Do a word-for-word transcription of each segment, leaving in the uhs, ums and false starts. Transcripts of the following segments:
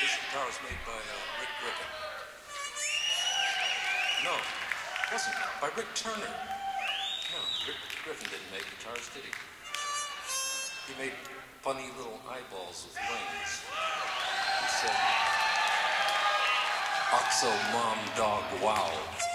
This guitar was made by uh, Rick Griffin. No, it wasn't. By Rick Turner. No, Rick Griffin didn't make guitars, did he? He made funny little eyeballs with wings. He said, Oxo Mom Dog Wow.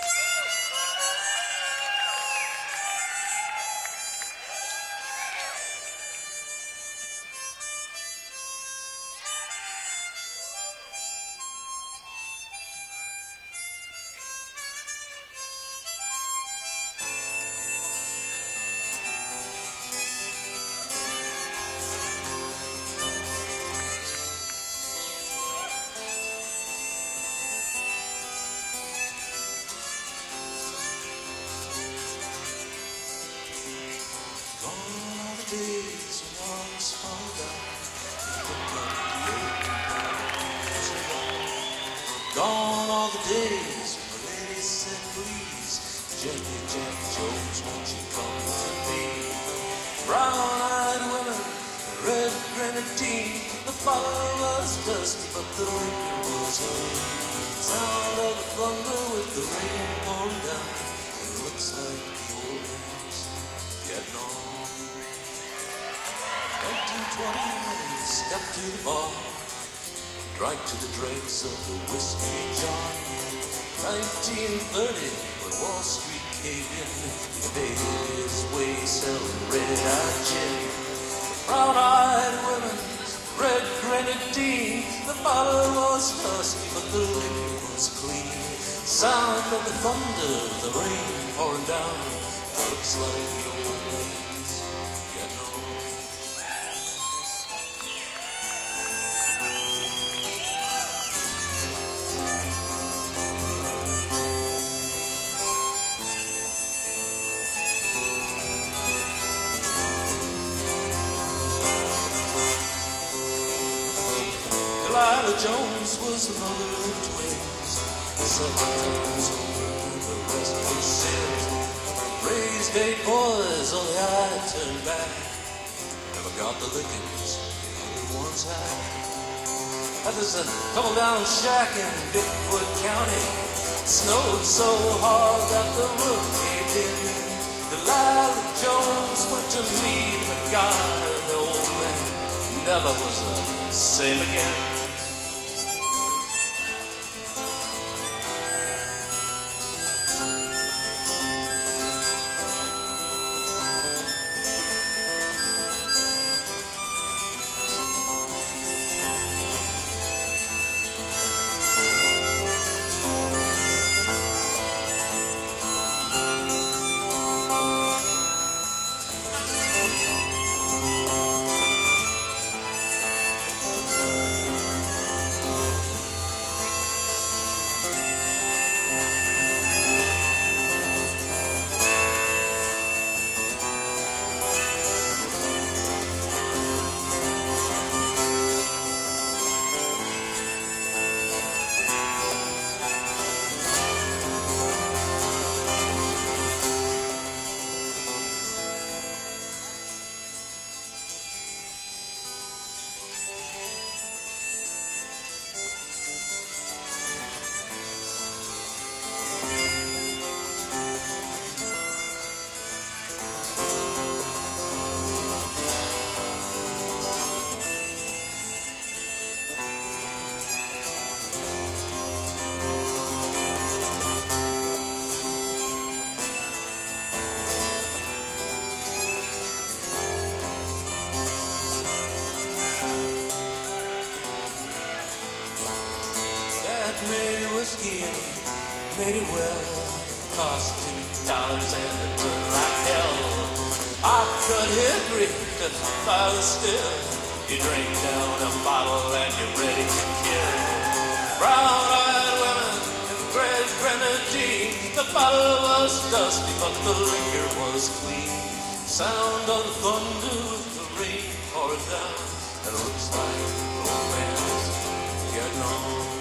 Gone all the days when the lady said please, Jackie, Jackie Jones, won't you come with me? Brown-eyed women, red grenadine, the bottle was dusty, but the liquor was clean. Sound of the thunder with the rain pouring down, it looks like the old man's getting on. nineteen twenty, stepped to the bar, drank to the dregs of the whiskey jar. nineteen thirty, when Wall Street caved in, he made his way selling red-eyed gin. Brown-eyed women, red grenadine, the bottle was dusty, but the liquor was clean. Sound of the thunder, the rain pouring down, looks like the old man's getting on. Delilah Jones was the mother of twins, seven times over the rest was sin. Raised eight boys, only I turned back. Never got the lickings the other ones had. That was a tumble-down shack in Bigfoot County. It snowed so hard that the roof caved in. Delilah Jones went to meet the guy, the old man never was the same again. Made whiskey and made it well. Cost two dollars and it looked like hell. I cut hickory to fire the still. You drink down a bottle and you're ready to kill. Brown-eyed women and red grenadine. The bottle was dusty, but the liquor was clean. Sound of the thunder with the rain pouring down. It looks like the old man's getting on.